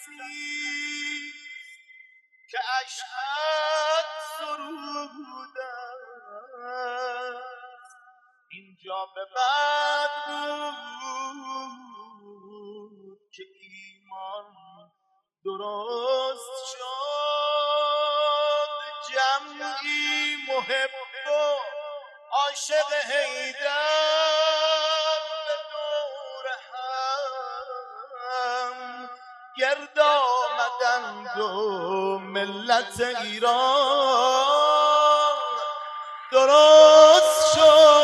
بسی که اشهد سروده اینجا به بعد بود که ایمان درست شد. جمعی محب و عاشق حیدر به دور هم گرد آمدند و ملت ایران درست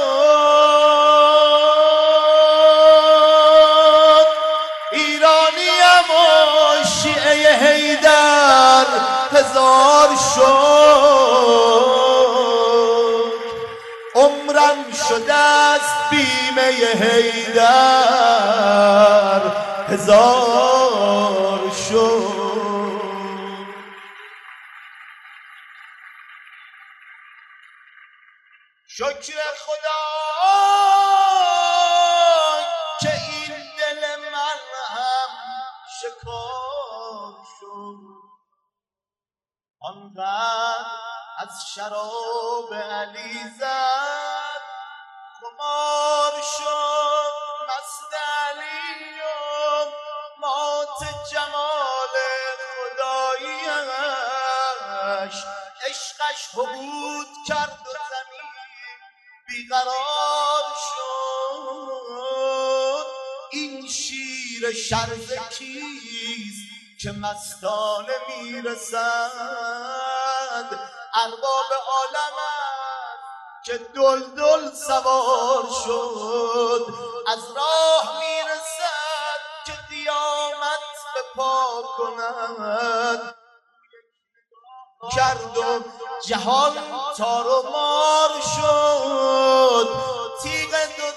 شد. ایرانیم و شیعه حیدر هزار شد. عمرم شده است بیمه حیدر هزار شد. شکر خدا که این دل من هم شکار شد. آنقدر از شراب علی زد خمار شد. مست علی و مات جمال خداییش عشقش حبود کرد و زمین بیقرار شد. این شیر شرزه کیست که مستانه میرسد؟ ارباب عالمت که دلدل سوار شد. از راه میرسد که قیامت به پا کند. کرد و جهان تار و مار شد. تیغ دو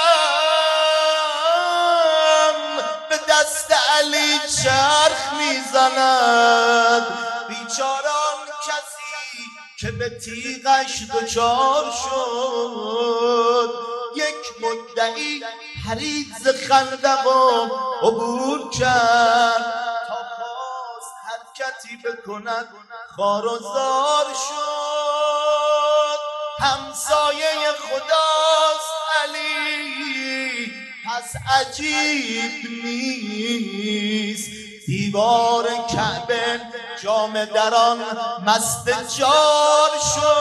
دم به دست علی چرخ میزند. بیچاران کسی که به تیغش دچار شد. یک مدعی پرید ز خندق و عبور کرد تا خواست حرکتی بکند خوار و زار شد. همسایه خداست علی پس عجیب نیست. دیوار کعبه جامه دران مست جار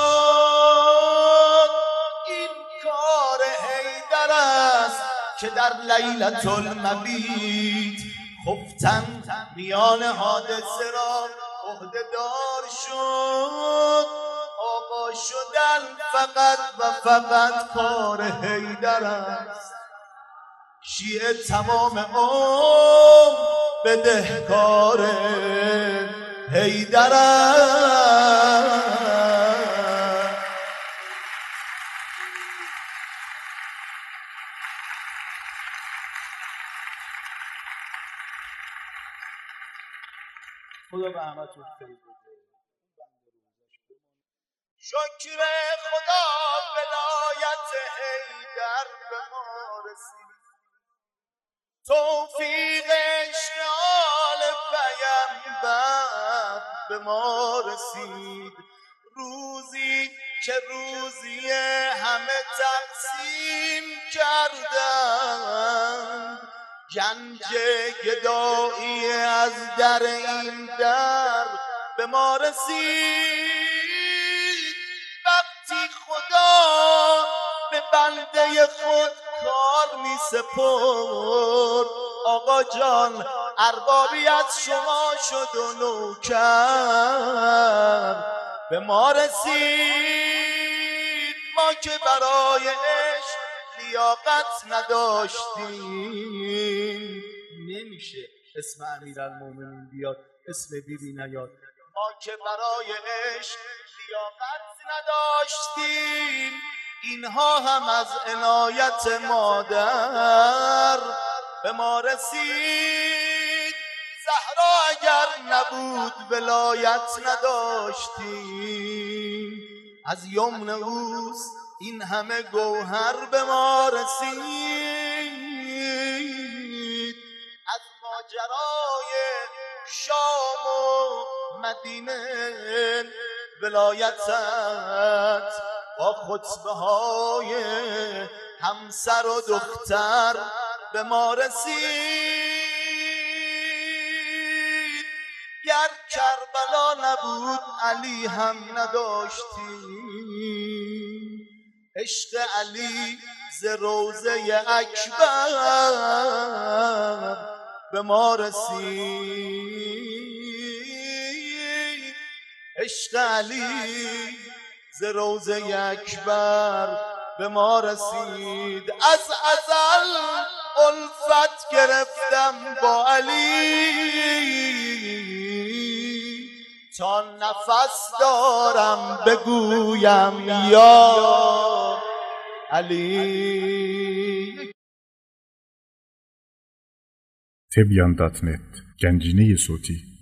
شد. این کار حیدر است که در لیلة المبیت خفتن میان حادثه را عهده‌دار شد. آقا شدن فقط و فقط کار حیدر است. شیعه تمام عمر بدهکار حیدر است. خدا به همتون خیر بده. شکر خدا ولایت حیدر به ما رسید. توفیق اشتعال پیمبر به ما رسید. روزی که روزی همه تقسیم کردند. گنج گدایی از در این در به ما رسید. وقتی خدا به بنده خود کار می سپرد. آقا جان اربابی از شما شد و نوکر به ما رسید. ما که برای عشق لیاقت نداشتیم. نمیشه اسم امیرالمومنین بیاد اسم بیبی نیاد. ما که برای عشق لیاقت نداشتیم. اینها هم از عنایت مادر به ما رسید. زهرا اگر نبود ولایت نداشتیم. از یمن اوست این همه گوهر به ما رسید. از ماجرای شام و مدینه ولایتت با خطبه های همسر و دختر به ما رسید. گر کربلا نبود علی هم نداشتی، عشق علی ز روضه اکبر به ما رسید. عشق علی ز روضه اکبر به ما رسید. از ازل الفت گرفتم با علی، تا نفس دارم بگویم یا علی. Tebyan.net Gənciniyi صوتی